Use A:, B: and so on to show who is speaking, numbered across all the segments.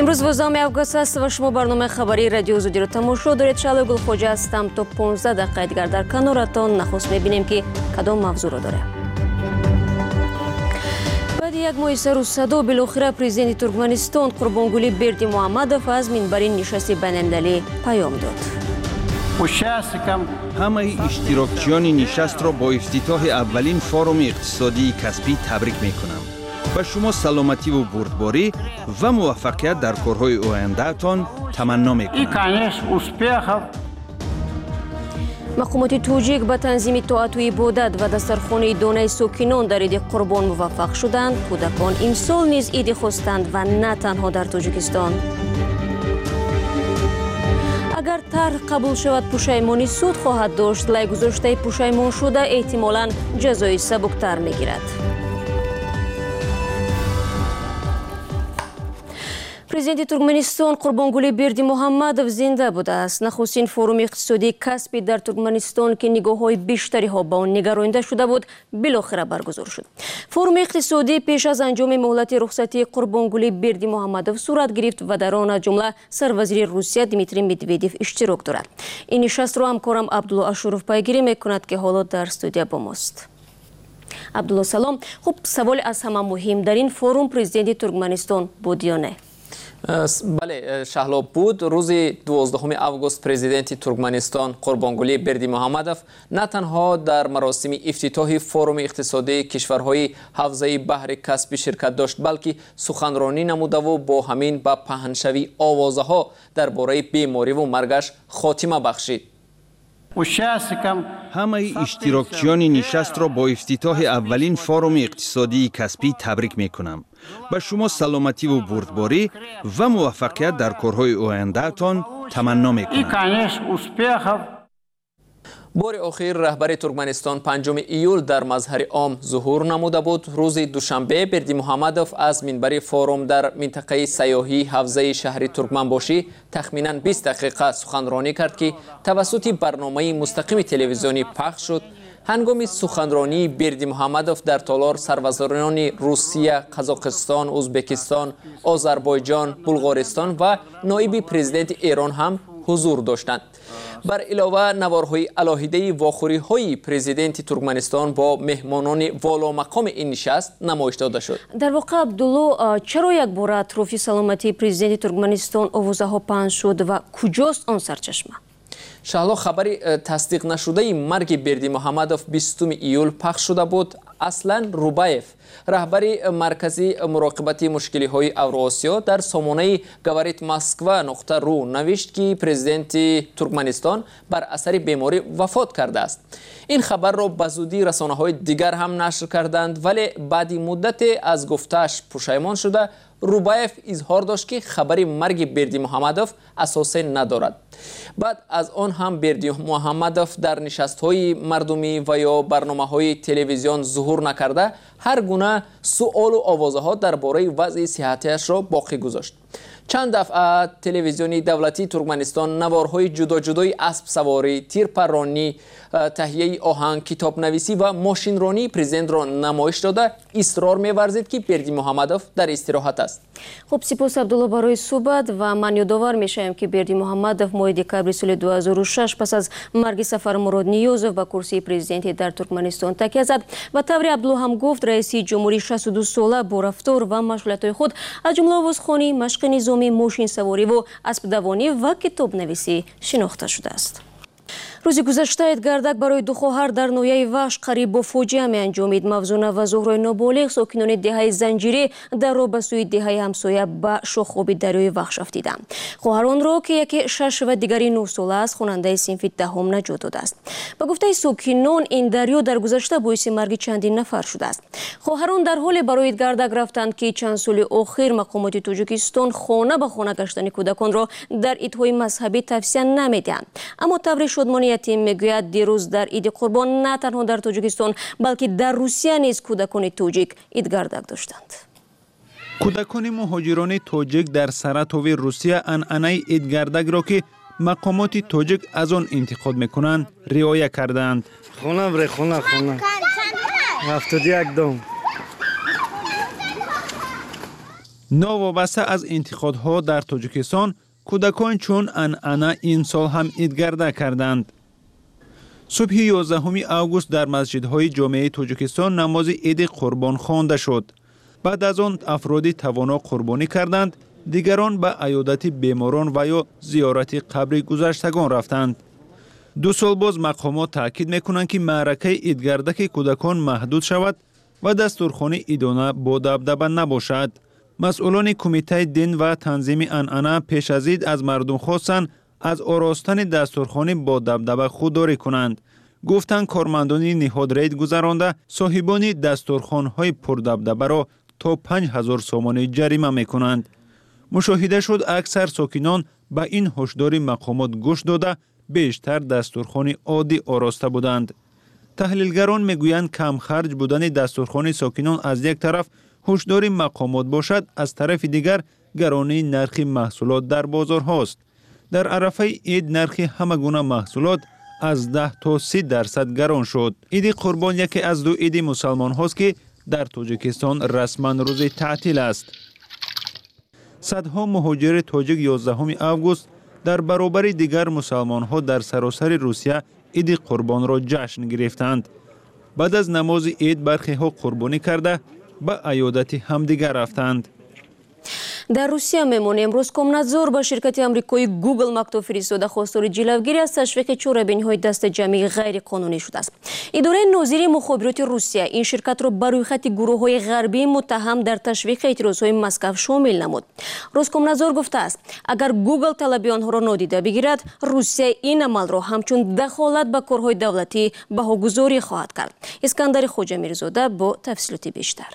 A: امروز 12 آگوست است و شما برنامه خبری رادیو زودی رو تماشا دارید. شعله گلخوجه هستم. تا 15 دقیقه دیگر در کنارتان. نخست می‌بینیم که کدام موضوع رو داره. بعد یک ماه سر و صدا بالاخره پرزیدنت ترکمنستان قربانگلی بردیمحمدوف از منبر نشست بین‌المللی پیام داد.
B: همه اشتراکچیان نشست را با افتتاح اولین فورم اقتصادی کسبی تبریک می‌کنم. به شما سلامتی و بردباری و موفقیت در کارهای آینده‌تان تمنا می‌کنم.
A: مقامات توجیک به تنظیم طاعت و عبادت و دسترخوان دانه ساکنان در عید قربان موفق شدند. کودکان امسال نیز عید خواستند و نه تنها در تاجیکستان. اگر طرح قبول شود پشیمانی سود خواهد داشت. لای گذاشته پشیمان شده احتمالاً جزای سبکتر میگیرد. پرزیدنت ترکمنستان قربانگلی بردیمحمدوف زنده بوده است. نخستین فروم اقتصادی کسبی در ترکمنستان که نگاه‌های بیشتری ها به آن نگرانیده شده بود بالاخره برگزار شد. فروم اقتصادی پیش از انجام مهلت رخصتی قربانگلی بردیمحمدوف صورت گرفت و در آن جمله سروزیر روسیه دیمیتری مدودیف اشتراک دارد. این نشست را همکارم عبدالله اشرف پیگیری میکند که حالا در استودیو با ماست. عبدالله سلام. خب سوال از همه مهم، در این فروم پرزیدنت ترکمنستان بود یا نه؟
C: بله شهلاب بود. روز 12 آگوست پرزیدنت ترکمنستان قربانگلی بردیمحمدوف نه تنها در مراسم افتتاح فروم اقتصادی کشورهای حوزه بحر کسپی شرکت داشت، بلکه سخنرانی نموده و با همین به پهنشوی آوازها درباره بیماری و مرگش خاتمه بخشید.
B: همه اشتراکچیان نشست را با افتتاح اولین فورم اقتصادی کسبی تبریک میکنم. به شما سلامتی و بردباری و موفقیت در کارهای آینده‌تان تمنا میکنم.
C: بار اخیر رهبر ترکمنستان 5 ایول در مظهر عام ظهور نموده بود. روز دوشنبه بردیمحمدوف از منبر فورم در منطقه سیاحی حوزه شهر ترکمنباشی تخمینا 20 دقیقه سخنرانی کرد که توسط برنامه مستقیم تلویزیونی پخش شد. هنگام سخنرانی بردیمحمدوف در تالار سروزیران روسیه، قزاقستان، ازبکستان، آذربایجان، بلغارستان و نایب پرزیدنت ایران هم حضور داشتند. بر علاوه نوارهای علاهیده واخوری‌های پرزیدنت ترکمنستان با مهمانان والا مقام این نشست نمایش داده شد.
A: در واقع عبدالله چرا یک بار اطراف سلامتی پرزیدنت ترکمنستان آوازها پخش شد و کجاست آن سرچشمه؟
C: شهلا خبر تصدیق نشده مرگ بردیمحمدوف 20 ایول پخش شده بود. اصلا روبایف رهبر مرکزی مراقبت مشکلی های اوراسیا در سامانه گوارت مسکوا نقطه رو نوشت که پرزیدنت ترکمنستان بر اثر بیماری وفات کرده است. این خبر را به زودی رسانه های دیگر هم نشر کردند، ولی بعد مدت از گفتش پشیمان شده روبایف اظهار داشت که خبر مرگ بردیمحمدوف اساس ندارد. بعد از آن هم بردیمحمدوف در نشست‌های مردمی و یا برنامه‌های تلویزیون ظهور نکرده هر گونه سؤال و آوازها درباره وضع صحتیش را باقی گذاشت. چند دفعه تلویزیونی دولتی ترکمنستان نوارهای جدا جدای اسب سواری، تیرپرانی، تهیه آهنگ، کتاب نویسی و ماشین رانی پرزیدنت را نمایش داده اصرار می‌ورزید که بردیمحمدوف در استراحت است.
A: خب سپاس عبدالله برای صحبت و من یادآور می‌شوم که بردیمحمدوف ماه دکبر سال 2006 پس از مرگ سفر مراد نیوزوف به کرسی پرزیدنتی در ترکمنستان تکیه زد و طوری عبدالله هم گفت رئیس جمهوری 62 ساله با رفتار و مشغولیت‌های خود از جمله آوازخوانی، مشق نظامی، ماشین سواری و اسب دوانی و کتاب نویسی شناخته شده است. روز گذشته گردک برای دو خواهر در نویه وحش قریب با فوجیه می انجامید. مفزونه و زهرای نابالغ ساکنان دهه زنجیری در راه به سوی دهه همسایه به شاخاب دریای وحش رفتیدند. خواهران را که یکی 6 و دیگری 9 ساله است خواننده صنف دهم نجات داده است. به گفته ساکنان این دریا در گذشته باعث مرگ چندین نفر شده است. خواهران در حال برای گردک رفتند که چند سال اخیر مقامات تاجیکستان خانه به خانه گشتن کودکان را در عیدهای مذهبی توصیه نمیدهند. اما طبری شادمانی تیم میگوید دیروز در عید قربان نه تنها در تاجیکستان بلکه در روسیه نیز کودکان تاجیک عید گردک داشتند.
B: کودکان مهاجران تاجیک در سراتاو روسیه عنعنه عید گردک را که مقامات تاجیک از آن انتقاد میکنند رعایت کردند.
D: خونه 71 دام. نوابسته از انتقادها در تاجیکستان، کودکان چون انعنه این سال هم عیدگرده کردند. صبح 11 آگوست در مسجدهای جامعه تاجیکستان نماز عید قربان خوانده شد. بعد از آن افرادی توانا قربانی کردند، دیگران به عیادت بیماران و یا زیارت قبر گذشتگان رفتند. 2 سال باز مقامات تاکید میکنند که معرکه عیدگردک کودکان محدود شود و دستورخوانی عیدانه با دبدبه نباشد. مسئولان کمیته دین و تنظیم انعنه پیش از عید از مردم خواستند از آراستن دستورخوانی با دبدبه خودداری کنند. گفتند کارمندان نهاد رید گذرانده صاحبان دستورخوان‌های پردبدبه را تا 5000 سومانی جریمه میکنند. مشاهده شد اکثر ساکنان به این هشدار مقامات گوش داده بیشتر دستورخوان عادی آراسته بودند. تحلیلگران میگویند کم خرج بودن دستورخوان ساکنان از یک طرف هشدار مقامات باشد، از طرف دیگر گرانی نرخ محصولات در بازار هاست. در عرفه عید نرخ همه گونه محصولات از 10 تا 30% گران شد. عید قربان یکی از 2 عید مسلمان هاست که در تاجیکستان رسما روز تعطیل است. صدها مهاجر تاجیک 11 آگوست در برابر دیگر مسلمان ها در سراسر روسیه عید قربان را جشن گرفتند. بعد از نماز عید برخی ها قربانی کرده به عیادت همدیگر رفتند.
A: در روسیه میمونیم. روسکومنادزور با شرکت آمریکایی گوگل مکتوب فرستاده خواستار جلوگیری از تشویق چاره‌بینی‌های دست جمعی غیر قانونی شده است. اداره ناظری مخابرات روسیه این شرکت را بر روی خط گروه‌های غربی متهم در تشویق اعتراض‌های مسکو شامل نمود. روسکومنادزور گفته است اگر گوگل طلب آنها را نادیده بگیرد، روسیه این عمل را همچون دخالت به کارهای دولتی بهاگذاری خواهد کرد. اسکندر خوجا میرزاده با تفصیلات بیشتر.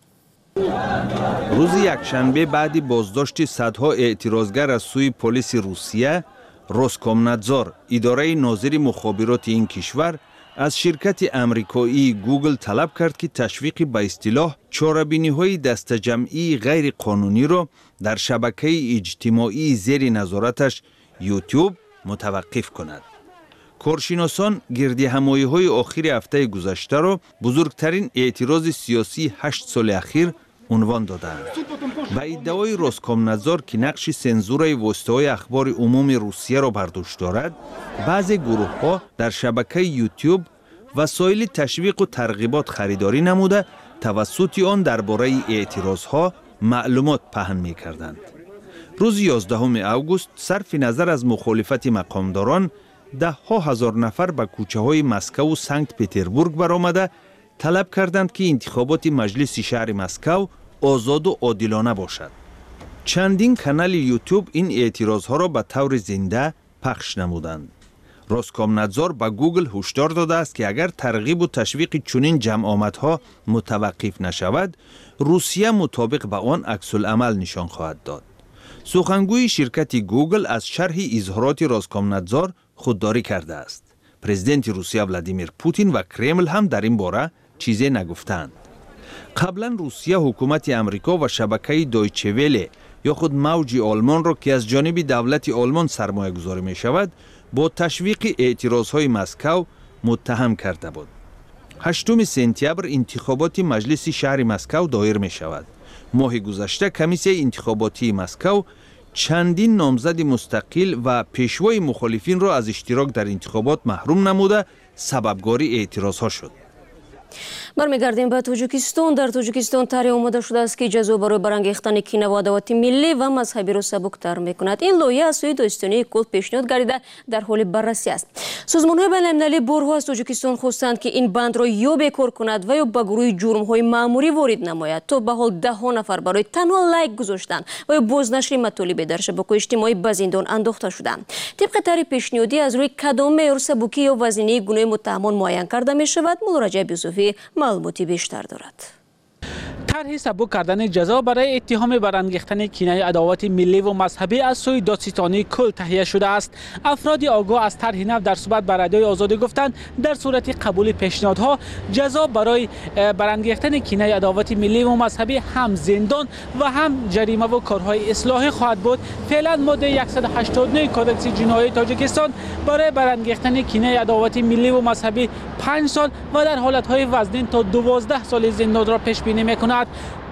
B: روز یکشنبه بعد بازداشت صدها اعتراضگر از سوی پلیس روسیه، روسکومنادزور اداره ناظری مخابرات این کشور از شرکت آمریکایی گوگل طلب کرد که تشویق به اصطلاح چاره‌بینی‌های دست جمعی غیر قانونی را در شبکه اجتماعی زیر نظارتش یوتیوب متوقف کند. کارشناسان گردهمایی‌های آخر هفته گذشته را بزرگترین اعتراض سیاسی 8 سال اخیر عنوان دادند. با ادعای روسکومنادزور که نقش سنزور واسطه‌های اخبار عمومی روسیه را بر دوش دارد، بعضی گروه‌ها در شبکه یوتیوب وسایل تشویق و ترغیبات خریداری نموده توسط آن درباره اعتراضها معلومات پهن می‌کردند. روز 11 آگوست صرف نظر از مخالفت مقامداران، 10,000 نفر به کوچه‌های مسکو و سنت پتربورگ برآمده طلب کردند که انتخابات مجلس شهر مسکو آزاد و عادلانه باشد. چندین کانال یوتیوب این اعتراضها را به طور زنده پخش نمودند. روسکومنادزور به گوگل هشدار داده است که اگر ترغیب و تشویق چنین جمع آمدها متوقف نشود، روسیه مطابق به آن عکس‌العمل نشان خواهد داد. سخنگوی شرکت گوگل از شرح اظهارات روسکومنادزور خودداری کرده است. پرزیدنت روسیه ولادیمیر پوتین و کرمل هم در این باره چیزی نگفتند. قبلا روسیه حکومت امریکا و شبکه دایچه وله یا خود موج آلمان را که از جانب دولت آلمان سرمایه گذاری می شود با تشویق اعتراضهای مسکو متهم کرده بود. 8 سپتامبر انتخابات مجلس شهر مسکو دایر می شود. ماه گذشته کمیسیون انتخاباتی مسکو چندین نامزد مستقل و پیشوای مخالفین را از اشتراک در انتخابات محروم نموده سببگاری اعتراضها شد.
A: برمیگردیم به تاجیکستان. در تاجیکستان طرح آماده شده است که جزا برای برانگیختن کینه و عداوت ملی و مذهبی را سبکتر میکند. این لایحه از سوی دادستانی کل پیشنهاد گردیده در حال بررسی است. سازمان‌های بین‌المللی بارها از تاجیکستان خواستند که این بند را یا بیکار کند و یا به گروه جرم‌های مأموری وارد نماید. تا به حال 10 نفر برای تنها لایک گذاشتن و یا بازنشر مطالب در شبکه‌های اجتماعی به زندان انداخته شدند. طبق طرح پیشنهادی از روی کدام معیار سبکی یا وزنی گناه متهمان معین کرده می‌شود. مولا رجب یوسفی معلوماتی بیشتر دارد.
E: طرح سبک کردن جزا برای اتهام برانگیختن کینه عداوت ملی و مذهبی از سوی دادستانی کل تهیه شده است. افراد آگاه از طرح نو در صحبت با رادیوی آزادی گفتند در صورت قبول پیشنهادها جزا برای برانگیختن کینه عداوت ملی و مذهبی هم زندان و هم جریمه و کارهای اصلاحی خواهد بود. فعلا ماده 189 کدکس جنایی تاجیکستان برای برانگیختن کینه عداوت ملی و مذهبی 5 سال و در حالتهای وزنین تا 12 سال زندان را پیش بینی می‌کند.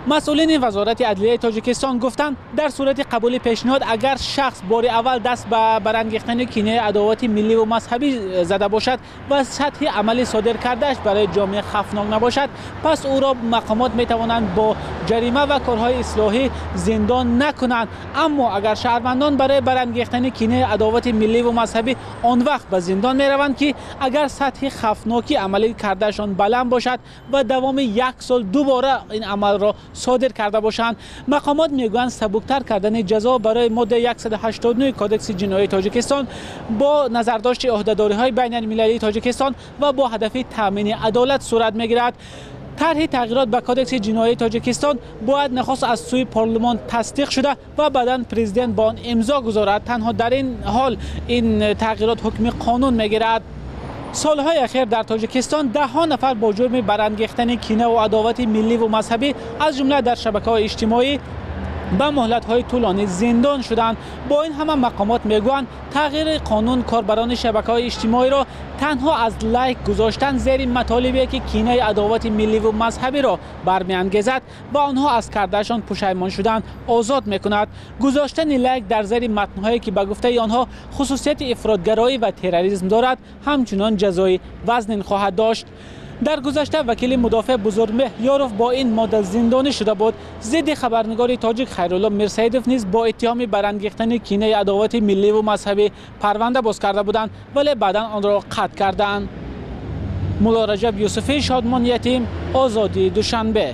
E: مسئولین وزارت عدلیه تاجیکستان گفتند در صورت قبول پیشنهاد اگر شخص بار اول دست به برانگیختن کینه عداوت ملی و مذهبی زده باشد و سطح عمل صادر کردهش برای جامعه خفناک نباشد، پس او را مقامات می توانند با جریمه و کارهای اصلاحی زندان نکنند. اما اگر شهروندان برای برانگیختن کینه عداوت ملی و مذهبی آن وقت به زندان می روند که اگر سطح خفناکی عملی کردهشان بلند باشد و دوام 1 سال دوباره این عمل را صادر کرده باشند، مقامات میگویند سبکتر کردن جزا برای ماده 189 کودکس جنایی تاجیکستان با نظرداشت عهده‌داری‌های بین المللی تاجیکستان و با هدف تامین عدالت صورت میگیرد. طرح تغییرات به کودکس جنایی تاجیکستان باید نخست از سوی پارلمان تصدیق شده و بعداً پرزیدنت با آن امضا گذارد. تنها در این حال این تغییرات حکم قانون میگیرد. سالهای اخیر در تاجیکستان 10 نفر با جرم برانگیختن کینه و عداوت ملی و مذهبی از جمله در شبکه‌های اجتماعی به مهلت‌های طولانی زندان شدند. با این همه مقامات میگویند تغییر قانون کاربران شبکه‌های اجتماعی را تنها از لایک گذاشتن زیر مطالبی که کینه عداوت ملی و مذهبی را برمی‌انگیزد و آنها از کردهشان پشیمان شدند آزاد می‌کند. گذاشتن لایک در زیر متن‌هایی که به گفته آنها خصوصیت افراط‌گرایی و تروریسم دارد همچنان جزای وزن خواهد داشت. در گذشته وکیل مدافع بزرگمهر یاروف با این ماده زندانی شده بود. ضد خبرنگار تاجیک خیرالله میرسیدوف نیز با اتهام برانگیختن کینه عداوت ملی و مذهبی پرونده باز کرده بودند ولی بعدا آن را قطع کردند. مولا رجب یوسفی، شادمان یتیم، آزادی دوشنبه.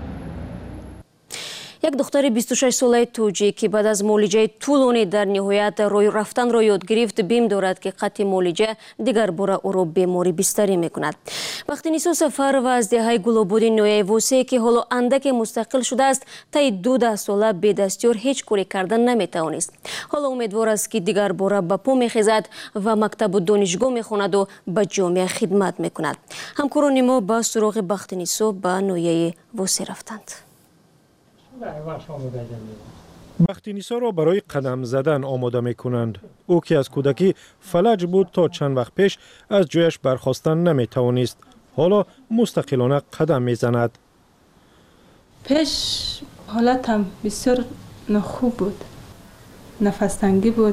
A: یک دختر 26 ساله توجی که بعد از معالجه طولانی در نهایت روی رفتن را یاد گرفت، بیم دارد که قطع معالجه دیگر بار او را بیماری بستری میکند. بختینیسا سفر و از دهه گلابود نویه وسیع که حالا اندک مستقل شده است، طی 12 ساله به دستیار هیچ کاری کردن نمیتوانست. حالا امیدوار است که دیگر بار به پا میخیزد و مکتب و دانشگاه میخواند و به جامعه خدمت میکند. همکاران ما با سراغ بختینیسا به نویه وسیع رفتند.
F: بختینیسا را برای قدم زدن آماده می کنند. او که از کودکی فلج بود تا چند وقت پیش از جایش برخاستن نمی توانست. حالا مستقلانه قدم می زند.
G: پیش حالتم بسیار نخوب بود. نفس تنگی بود.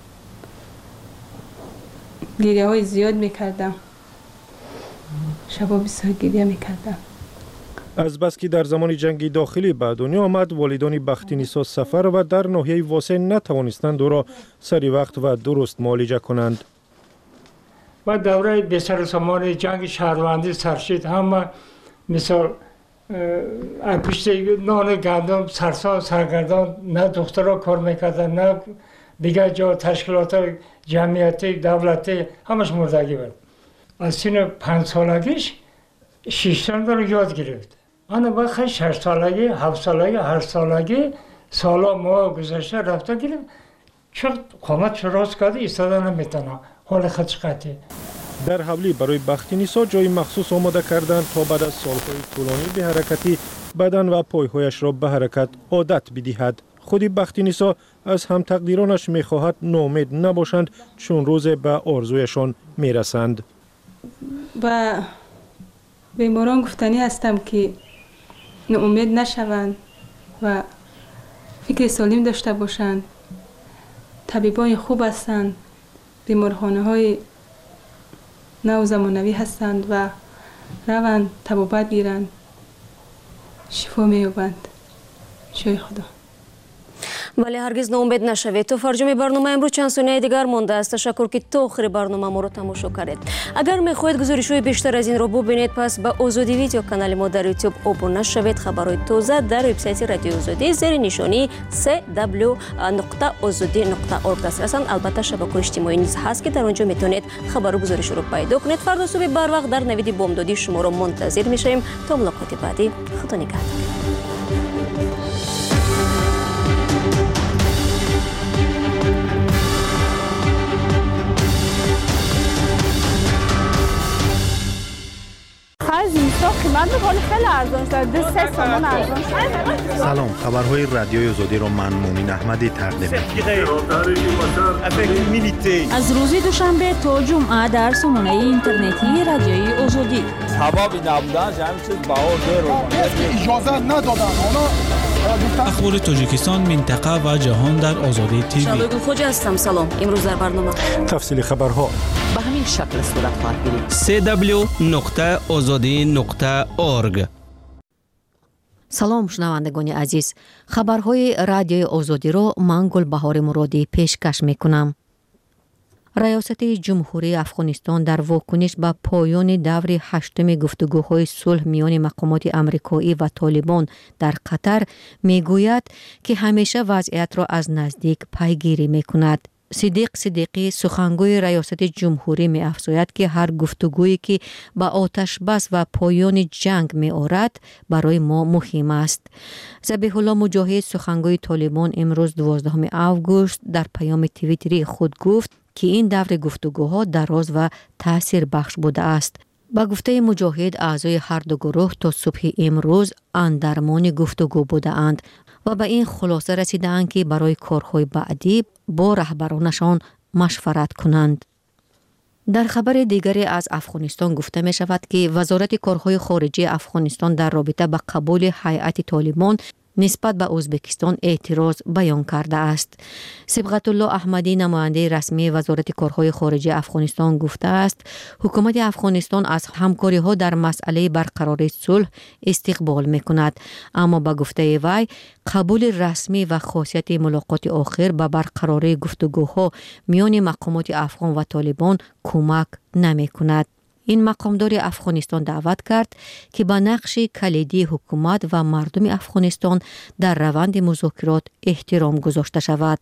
G: گریه های زیاد می کردم. شبا بسیار گریه می کردم.
F: از بس که در زمان جنگ داخلی به دنیا آمد، والدان بختینیسا سفر و در ناحیه واسع نتوانستند او را سری وقت و درست معالجه کنند.
H: و دوره بسر زمان جنگ شهروندی سرشید، همه مثال پشت نان گندم سرسان سرگردان، نه دخترها کار میکردن نه دیگر جا تشکیلات جمعیتی دولتی همش مردگی بود. از سن 5 سالگیش 6 سال رو یاد گرفت. آن وقت 6 سالگی، 7 سالگی، 8 سالگی سالا ما گذشته رفته گرفت. چه قامت شراز کرده ایستاده نمیتونه. حال خودش قطعه.
F: در حولی برای بختینیسا جای مخصوص آماده کردند تا بعد از سالهای طولانی به حرکتی بدن و پایهایش را به حرکت عادت بدهد. خودی بختینیسا از هم تقدیرانش میخواهد ناامید نباشند چون روز به آرزویشان میرسند.
G: و بیماران گفتنی هستم که ناامید نشوند و فکر سالم داشته باشند. طبیبان خوب هستند. بیمارخانه های نو زمانوی هستند و روند طبابت گیرند. شفا می‌یابند. شای خدا.
A: ولی هرگز ناامید نشوید. تا فرجام برنامه امروز چند ثانیه دیگر مانده است. تشکر که تا آخر برنامه ما رو تماشا کردید. اگر میخواهید گزارش‌های بیشتر از این رو ببینید، پس به آزادی ویدیو کانال ما در یوتیوب ابونه شوید. خبرهای تازه در وبسایت رادیو آزادی زیر نشانی www.azadi.org دسترسن. البته شبکه‌های اجتماعی نیز هست که در آنجا میتونید خبر و گزارش رو پیدا کنید. فردا صبح بر وقت در نوید بامدادی شما رو منتظر میشیم. تا ملاقات بعدی، خدا نگهدار.
I: از این قیمت ولی خیلی ارزان شده. 3 تومان ارزان شده.
J: سلام، خبرهای رادیوی آزادی را من مومن احمدی تقدیم می‌کنم.
K: از روز دوشنبه تا جمعه در سامانه اینترنتی رادیوی آزادی.
L: حبابی نبودن همین چیز بهار
M: اجازه ندادن.
N: اخبار تاجیکستان، منطقه و جهان در آزادی تیوی.
A: شادو خوجا هستم. سلام. امروز در برنامه
F: تفصیل خبرها
O: به همین شکل صورت خواهد گرفت.
P: www.azadi.org.
Q: سلام شنوندگان عزیز، خبرهای رادیوی آزادی را من گلبهار مرادی پیشکش میکنم. ریاست جمهوری افغانستان در واکنش به پایان دور هشتم گفتگوهای صلح میان مقامات آمریکایی و طالبان در قطر میگوید که همیشه وضعیت را از نزدیک پیگیری میکند. صدیق صدیقی سخنگوی ریاست جمهوری می افزاید که هر گفتگویی که به آتش بس و پایان جنگ می آورد برای ما مهم است. ذبیح الله مجاهد سخنگوی طالبان امروز 12 آگوست در پیام توییتری خود گفت که این دور گفتگوها دراز و تأثیر بخش بوده است. با گفته مجاهد اعضای هر دو گروه تا صبح امروز اندرمان گفتگو بوده اند و به این خلاصه رسیدند که برای کارهای بعدی با رهبرانشان مشورت کنند. در خبر دیگری از افغانستان گفته می شود که وزارت کارهای خارجه افغانستان در رابطه با قبول هیئت طالبان نسبت به ازبکستان اعتراض بیان کرده است. صبغت الله احمدی نماینده رسمی وزارت کارهای خارجه افغانستان گفته است حکومت افغانستان از همکاری ها در مسئله برقراری صلح استقبال می کند، اما با گفته وی قبول رسمی و خاصیت ملاقات آخر به برقراری گفتگوها میان مقامات افغان و طالبان کمک نمی کند. این مقامدار افغانستان دعوت کرد که با نقش کلیدی حکومت و مردم افغانستان در روند مذاکرات احترام گذاشته شود.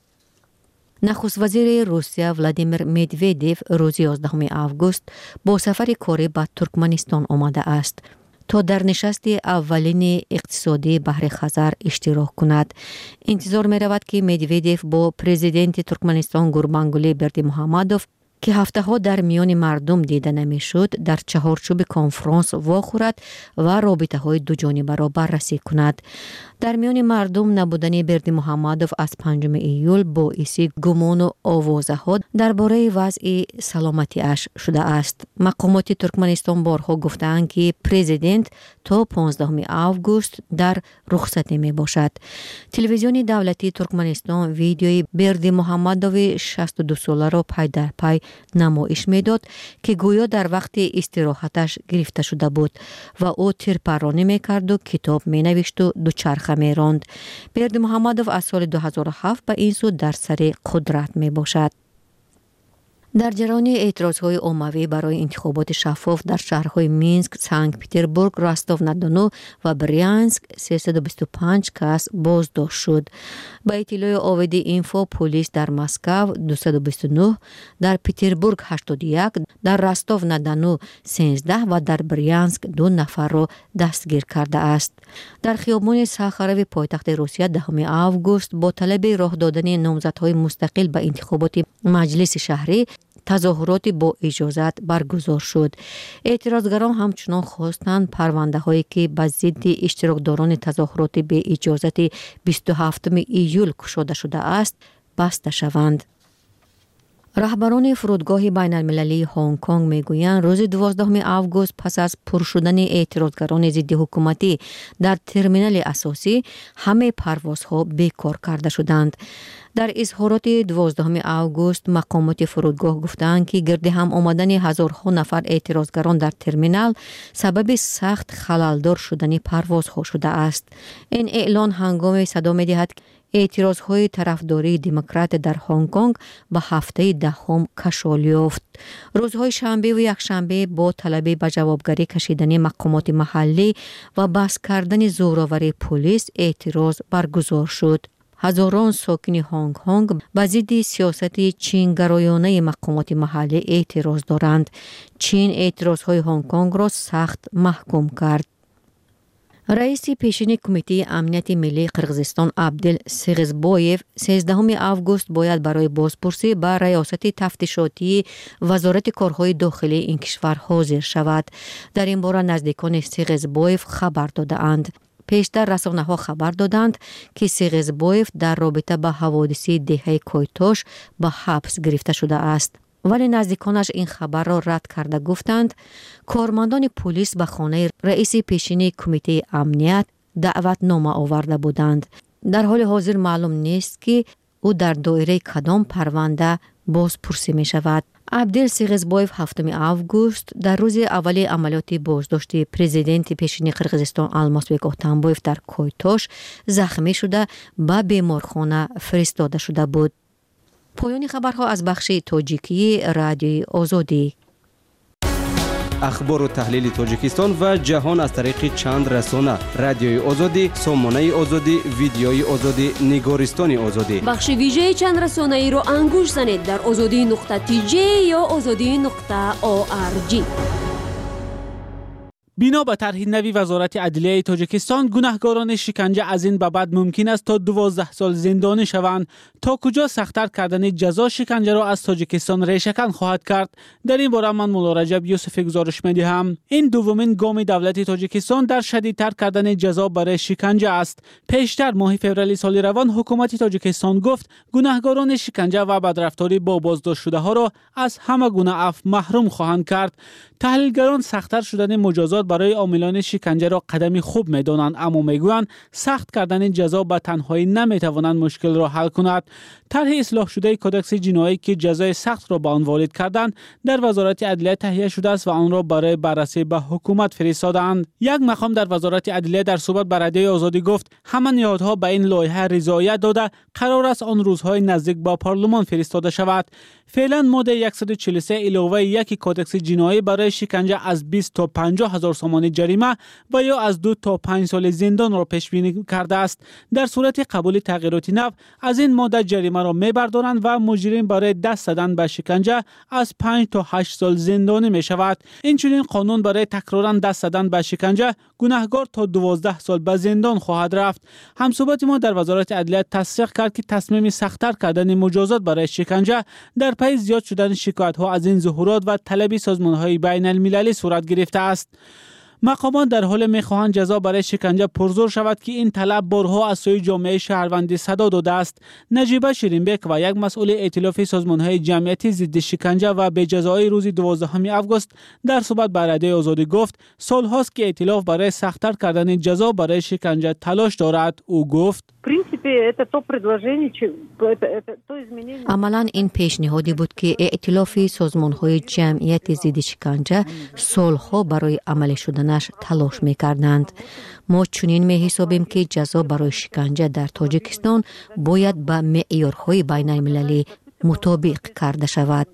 Q: نخست وزیر روسیه ولادیمیر مدودیو روز 11 آگوست با سفر کاری به ترکمنستان آمده است تا در نشست اولین اقتصادی بحر خزر اشتراک کند. انتظار می رود که مدودیو با پرزیدنت ترکمنستان گوربانگولی بردیمحمدوف که هفته ها در میان مردم دیده نمی شد در چهارچوب کنفرانس واخورد و رابطه های دو جانبه را بررسی کند. در میان مردم نبودن بردیمحمدوف از 5 ایول باعث گمان و آوازه ها درباره وضع سلامتی اش شده است. مقامات ترکمنستان بارها گفتند که پرزیدنت تا 15 آگوست در رخصتی می باشد. تلویزیون دولتی ترکمنستان ویدیوی بردیمحمدوف 62 ساله را پای در پای نمایش میداد که گویا در وقت استراحتش گرفته شده بود و او تیرپرانی میکرد و کتاب مینوشت و دوچرخه میراند. بردیمحمدوف از سال 2007 به این سو در سر قدرت می باشد. در جریان اعتراضهای عمومی برای انتخابات شفاف در شهرهای مینسک، سنت پترزبورگ، راستوف-نا-دونو و بریانسک 325 کس بازداشت شد. با اطلاع آوید اینفو پلیس در مسکو 229، در پترزبورگ 81، در راستوف-نا-دونو 13 و در بریانسک 2 نفر را دستگیر کرده است. در خیابان ساخاروی پایتخت روسیه 10 آگوست با طلب راه دادن نامزدهای مستقل به انتخابات مجلس شهری تظاهرات با اجازت برگزار شد. اعتراضگران همچنان خواستند پرونده هایی که به ضد اشتراکداران تظاهرات به اجازت 27 ایول گشوده شده است بسته شوند. رهبران فرودگاه بین المللی هنگ کنگ میگویند روز 12 آگوست پس از پر شدن اعتراضگران ضد حکومتی در ترمینال اساسی همه پروازها بیکار کرده شدند. در اظهارات 12 آگوست مقامات فرودگاه گفتند که گرد هم آمدن هزارها نفر اعتراضگران در ترمینال سبب سخت خللدار شدن پروازها شده است. این اعلان هنگام صدا می‌دهد اعتراضهای طرفداری دموکرات در هنگ کنگ به هفته 10 کشال یافت. روزهای شنبه و یکشنبه با طلب به جوابگری کشیدن مقامات محلی و بس کردن زورآوری پلیس اعتراض برگزار شد. هزاران ساکن هنگ کنگ به ضد سیاست چینگرایانه مقامات محلی اعتراض دارند. چین اعتراضهای هنگ کنگ را سخت محکوم کرد. رئیس پیشین کمیته امنیت ملی قرقیزستان عبدل سیغزبویف 13 آگوست باید برای بازپرسی به ریاست تفتیشاتی وزارت کارهای داخلی این کشور حاضر شود. در این باره نزدیکان سیغزبویف خبر دادند. پیشتر رسانه‌ها خبر دادند که سیغزبویف در رابطه با حوادث دهه کویتوش به حبس گرفته شده است. ولی نزدیکانش این خبر را رد کرده گفتند کارمندان پلیس به خانه رئیس پیشین کمیته امنیت دعوتنامه آورده بودند. در حال حاضر معلوم نیست که او در دایره کدام پرونده بازپرسی می شود. عبدل سیغزبویف 7 آگوست در روز اول عملیات بازداشت پرزیدنت پیشین قرقیزستان المازبек اتنبویف در کویتوش زخمی شده به بیمارخانه فرستاده شده بود. پایان خبرها از بخش تاجیکی رادیوی آزادی.
P: اخبار و تحلیل تاجیکستان و جهان از طریق چند رسانه: رادیوی آزادی، سامانه آزادی، ویدیوی آزادی، نگارستان آزادی.
A: بخش ویژه چند رسانه ای را انگوش زنید در azadi.tj یا azadi.org.
E: بنا به طرح نوی وزارت عدلیه تاجیکستان، گناهکاران شکنجه از این به بعد ممکن است تا 12 سال زندانی شوند. تا کجا سخت‌تر کردن جزا شکنجه را از تاجیکستان ریشه‌کن خواهد کرد؟ در این باره من مولا رجب یوسفی گزارش می‌دهم. این دومین گام دولت تاجیکستان در شدیدتر کردن جزا برای شکنجه است. پیشتر ماه فوریه سال روان حکومت تاجیکستان گفت گناهکاران شکنجه و بدرفتاری با بازداشت شده ها را از همه گونه عفو محروم خواهند کرد. تحلیلگران سخت‌تر شدن مجازات برای عاملان شکنجه را قدمی خوب می‌دانند، اما می‌گویند سخت کردن جزا به تنهایی نمی‌تواند مشکل را حل کند. طرح اصلاح شده کدکس جنایی که جزای سخت را به آن وارد کردند در وزارت عدلیه تهیه شده است و آن را برای بررسی به حکومت فرستادند. یک مقام در وزارت عدلیه در صحبت با رادیوی آزادی گفت همه نهادها به این لایحه رضایت داده قرار است آن روزهای نزدیک به پارلمان فرستاده شود. فعلا ماده 143 علاوه یک کدکس جنایی برای شکنجه از 20 تا 50 هزار سومان جریمه و یا از 2 تا 5 سال زندان را پیش بینی کرده است. در صورت قبول تغییرات نو از این ماده جریمه را میبردارند و مجرم برای دست زدن به شکنجه از 5 تا 8 سال زندانی می شود. اینچنین قانون برای تکرارا دست زدن به شکنجه گناهکار تا 12 سال به زندان خواهد رفت. همصحبت ما در وزارت عدلیه تصدیق کرد که تصمیم سخت‌تر کردن مجازات برای شکنجه در پی زیاد شدن شکایت‌ها از این ظهورات و طلب سازمان‌های بین المللی صورت گرفته است. مقامات در حال می‌خواهند جزا برای شکنجه پرزور شود که این طلب بارها از سوی جامعه شهروندی صدا داده است. نجیبه شیرینبک و یک مسئول ائتلاف سازمان‌های جمعیتی ضد شکنجه و بجزایی روز 12 آگوست در صحبت با رادیوی آزادی گفت سال‌هاست که ائتلاف برای سخت‌تر کردن جزا برای شکنجه تلاش دارد. او گفت
Q: عملاً این پیشنهادی بود که ائتلاف سازمان‌های جمعیت ضد شکنجه سالها برای عملی شدنش تلاش می‌کردند. ما چنین می‌حسابیم که جزا برای شکنجه در تاجیکستان باید با معیارهای بین المللی مطابق کرده شود.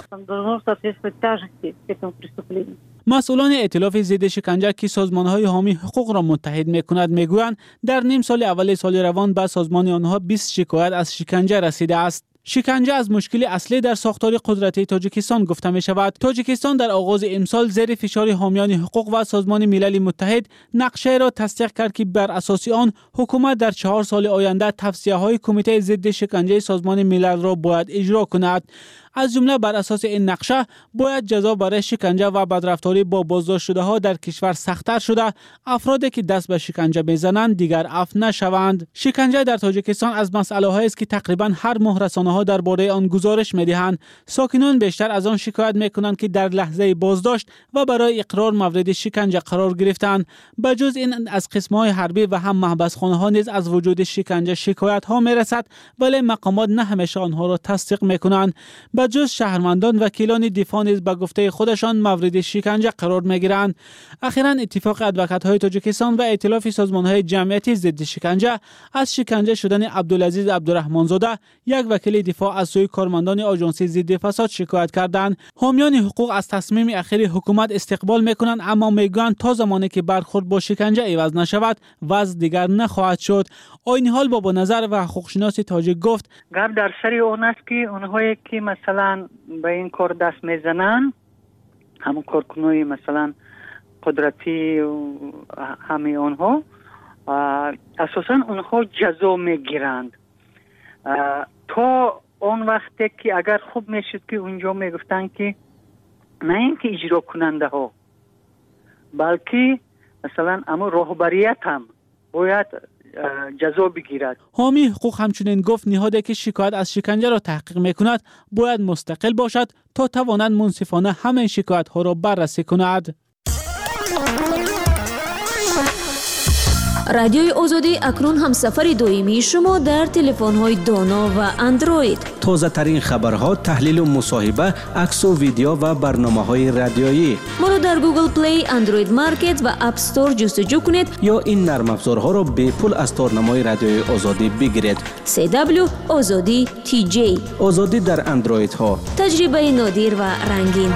E: مسئولان ائتلاف ضد شکنجه که سازمان‌های حامی حقوق را متحد می‌کند می‌گویند در نیم سال اول سال روان به سازمان آنها 20 شکایت از شکنجه رسیده است. شکنجه از مشکل اصلی در ساختار قدرتی تاجیکستان گفته می شود. تاجیکستان در آغاز امسال زیر فشار حامیان حقوق و سازمان ملل متحد نقشه را تصدیق کرد که بر اساس آن حکومت در 4 سال آینده توصیه‌های کمیته ضد شکنجه سازمان ملل را باید اجرا کند. از جمله بر اساس این نقشه باید جزا برای شکنجه و بدرفتاری با بازداشت شده ها در کشور سخت‌تر شده، افرادی که دست به شکنجه میزنند دیگر عفو نشوند. شکنجه در تاجیکستان از مسئله‌هایی است که تقریبا هر ماه رسانه‌ها درباره آن گزارش می‌دهند. ساکنان بیشتر از آن شکایت می‌کنند که در لحظه بازداشت و برای اقرار مورد شکنجه قرار گرفتند. بجز این از قسم‌های حربی و هم محبسخانه‌ها نیز از وجود شکنجه شکایت‌ها می‌رسد، ولی مقامات نه همیشه آنها را تصدیق می‌کنند. بجز شهروندان وکیلان دفاع نیز به گفته خودشان مورد شکنجه قرار می‌گیرند. اخیراً اتفاق ادوکات‌های تاجیکستان و ائتلاف سازمان‌های جمعیتی ضد شکنجه از شکنجه شدن عبدالعزیز عبدالرحمن‌زاده، یک وکیل دفاع از سوی کارمندان آژانس ضد فساد شکایت کردند. حامیان حقوق از تصمیم اخیر حکومت استقبال می‌کنند، اما می‌گویند تا زمانی که برخورد با شکنجه عوض نشود وضع دیگر نخواهد شد. این حال بابا نظر و حقوق‌شناس تاجیک گفت
R: گپ در سر اون است که اونهایی که مثلا به این کار دست میزنن، همون کارکنای مثلا قدرتی همه آنها اساسا اونها جزا میگیرند تا اون وقتی که اگر خوب میشد که اونجا میگفتن که نه اینکه اجرا کننده ها بلکه مثلا اما رهبریت هم باید جزا بگیرد.
E: حامی حقوق همچنین گفت نهادی که شکایت از شکنجه را تحقیق میکند باید مستقل باشد تا تواند منصفانه همه شکایت ها را بررسی کند.
A: رادیوی آزادی اکنون هم سفر دویمی شما در تلفن‌های دانا و اندروید.
P: تازه ترین خبرها، تحلیل و مصاحبه، عکس و ویدیو و برنامه‌های رادیویی.
A: ما را در گوگل پلی، اندروید مارکت و اپ استور جستجو کنید
P: یا این نرم افزارها را به پول از تارنمای رادیوی آزادی بگیرید.
A: CW آزادی TJ.
P: آزادی در اندروید ها.
A: تجربه نادر و رنگین.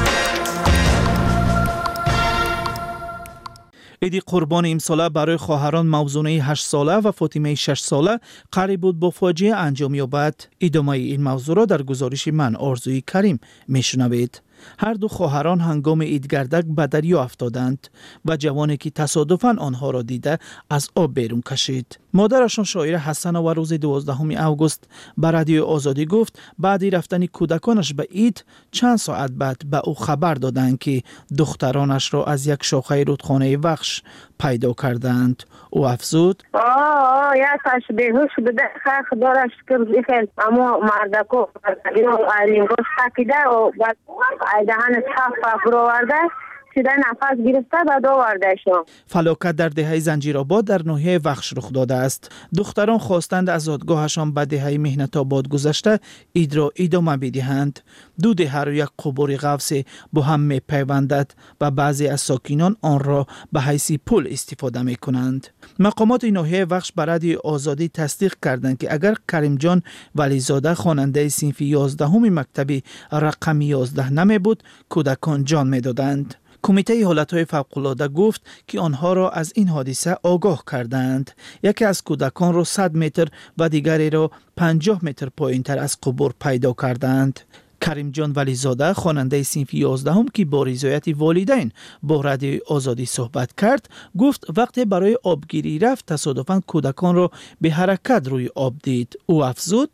S: عید قربان امساله برای خواهران موزونه 8 ساله و فاطمه 6 ساله قریب بود با فاجعه انجام یابد. ادامه این موضوع را در گزارش من آرزوی کریم میشنوید. هر دو خواهران هنگام عیدگردک به دریا افتادند و جوانی که تصادفاً آنها را دیده از آب بیرون کشید. مادرشان شاعر حسن و روز 12 اوگوست به رادیو آزادی گفت بعد رفتن کودکانش به عید چند ساعت بعد به او خبر دادند که دخترانش را از یک شاخه رودخانه وخش پیدا کردند. او افزود
T: یکش بیهوش بوده خداش شکر بخیر اما مردکو آلینگو شکیده و دهن صاف برآورده شده نفس گرفته و آورده شد.
S: فلاکت در دهه زنجیرآباد در ناحیه وخش رخ داده است. دختران خواستند از دادگاهشان به دهه مهنت آباد گذشته عید را ادامه بدهند. دو دهه را یک قبور غوث با هم میپیوندد و بعضی از ساکنان آن را به حیث پل استفاده میکنند. مقامات ناحیه وخش به رادیو آزادی تصدیق کردند که اگر کریم جان ولیزاده خواننده صنف 11 مکتب رقم 11 نمی بود کودکان جان میدادند. کمیته حالتهای فوق‌العاده گفت که آنها را از این حادثه آگاه کردند. یکی از کودکان را 100 متر و دیگری را 50 متر پایین‌تر از قبور پیدا کردند. کریم جان ولیزاده خواننده صنف 11 که با رضایت والدین با رادیو آزادی صحبت کرد گفت وقتی برای آبگیری رفت تصادفاً کودکان را به حرکت روی آب دید. او افزود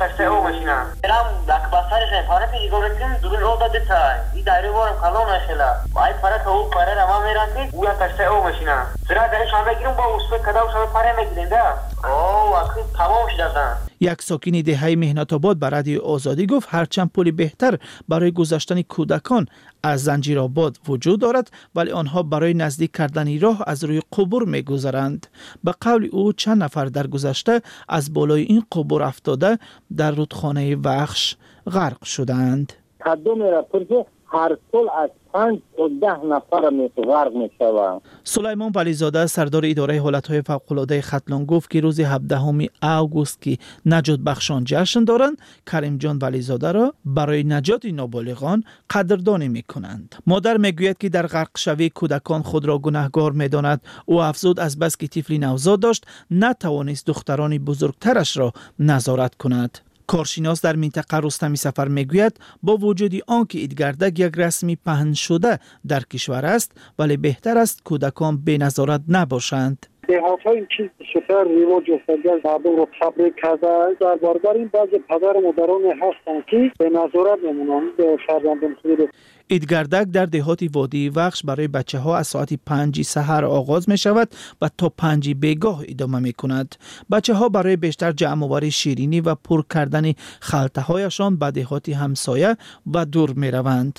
S: یک ساکن دهه مهنت آباد به رادیو آزادی گفت هرچند پلی بهتر برای گذشتن کودکان از زنجیرآباد وجود دارد ولی آنها برای نزدیک کردن راه از روی قبور می‌گذرند. به قول او چند نفر در گذشته از بالای این قبور افتاده در رودخانه وخش غرق شدند.
U: هر سال از 5 تا 10 نفر غرق می‌شوند.
S: سلیمان ولیزاده سردار اداره حالتهای فوق‌العاده ختلان گفت که روز 17 اوگوست که نجات بخشان جشن دارند کریم جان ولیزاده را برای نجات نابالغان قدردانی می‌کنند. مادر میگوید که در غرق شوی کودکان خود را گناهکار می‌داند. او افزود از بس که طفلی نوزاد داشت نتوانست دختران بزرگترش را نظارت کند. کارشناس در منطقه رستمی سفر میگوید با وجود آنکه عیدگردک یک رسمی پهن شده در کشور است ولی بهتر است کودکان به نظارت نباشند.
U: دهات ها این چیز بسیار ریواج افتاده مردم رو تبریک کرده در برابر این بعضی پدر مادران هستند که به نظارت نمونند به فرزندان خود.
S: عیدگردک در دهات وادی وخش برای بچه ها از ساعت 5 سحر آغاز می شود و تا 5 بیگاه ادامه می کند. بچه ها برای بیشتر جمع آوری شیرینی و پر کردن خلطه هایشان به دهات همسایه و دور می روند.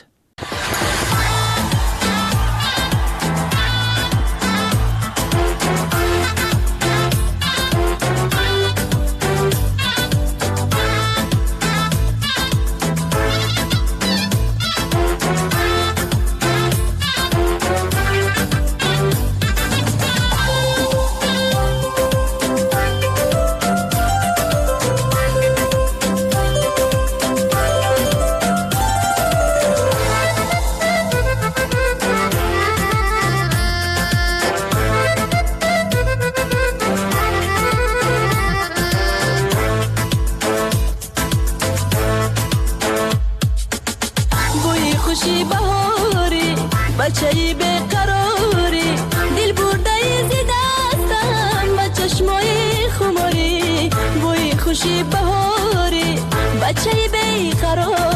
C: بچه‌ی بیقراری دل برده زی دستم با چشمای خماری بوی خوشی بهاری بچه‌ی بیقراری